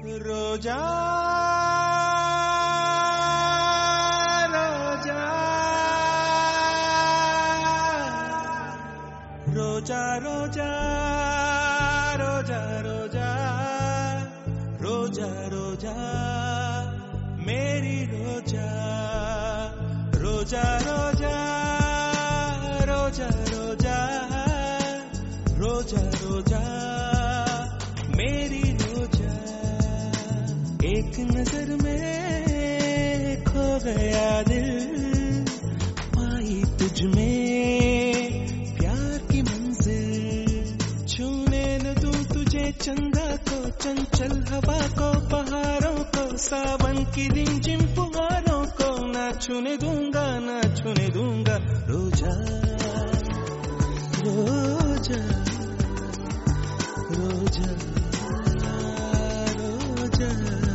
रोजा रोजा रोजा रोजा रोजा रोजा रोजा मेरी रोजा रोजा रोजा रोजा रोजा रोजा रोजा मेरी रोजा एक नजर में खो गया दिल पाई तुझ में चंदा को चंचल हवा को पहाड़ों को सावन की रिमझिम फुहारों को ना छूने दूंगा रोजा रोजा रोजा रोजा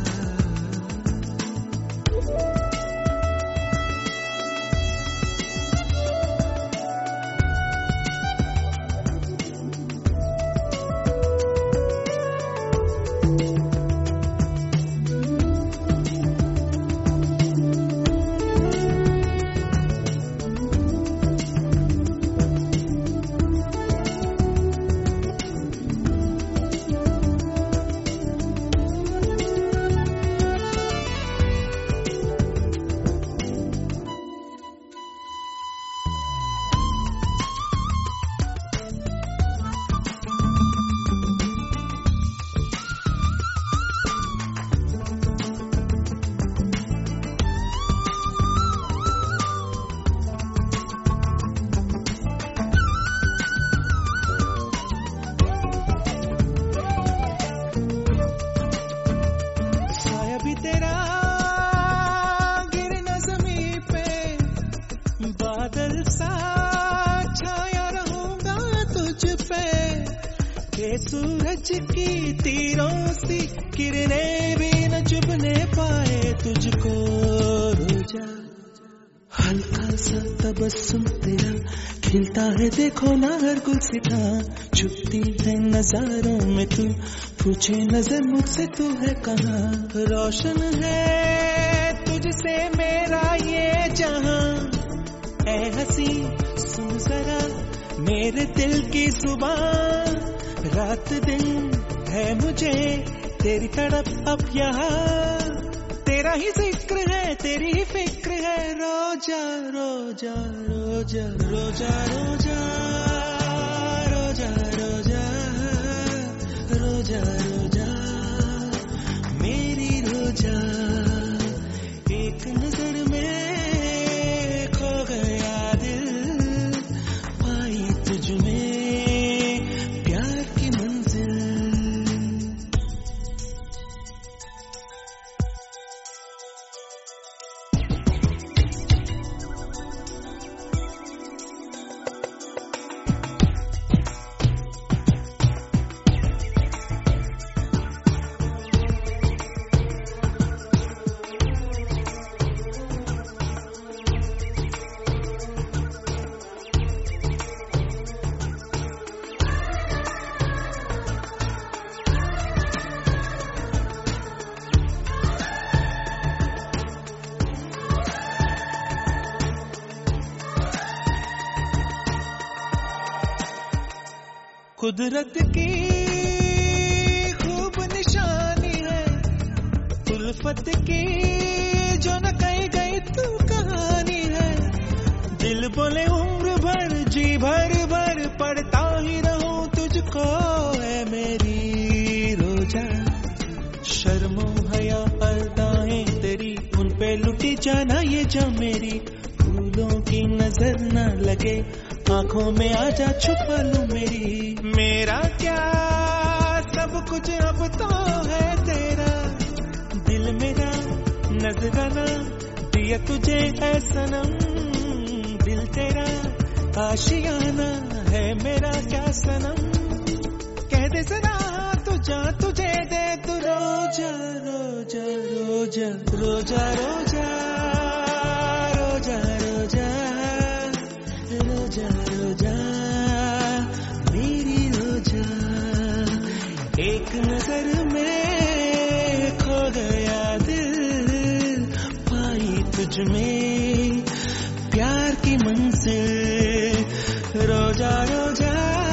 सूरज की तीरों सी किरणें भी न चुभने पाए तुझको रोजा हल्का सा तबस्सुम तेरा खिलता है देखो ना हर गुलसिता छुपती है नजारों में तू पूछे नजर मुझसे तू है कहाँ रोशन है तुझसे मेरा ये जहां ऐ हंसी सुन जरा मेरे दिल की जुबान रात दिन है मुझे तेरी तड़प अब यहाँ तेरा ही जिक्र है तेरी ही फिक्र है रोजा रोजा रोजा रोजा रोजा रोजा रोजा रोजा रोजा मेरी रोजा एक नजर में खो गया दिल पाई तुझ में कुदरत की खूब निशानी है उल्फत की जो न कही गई तू कहानी है दिल बोले उम्र भर जी भर भर पढ़ता ही रहूं तुझको है मेरी रोजा शर्मो हया अदाएं तेरी उन पे लुटी जाना ये जो मेरी फूलों की नजर न लगे आंखों में आजा छुपा लूं मेरा क्या सब कुछ अब तो है तेरा दिल मेरा नजराना दिया तुझे है सनम दिल तेरा आशियाना है मेरा क्या सनम कह दे जरा तुझे दे तू रोजा रोजा रोजा रोजा रोजा रोजा रोजा रोजा रोजा मेरी रोजा एक नजर में में प्यार की मंजिल रोजा रोजा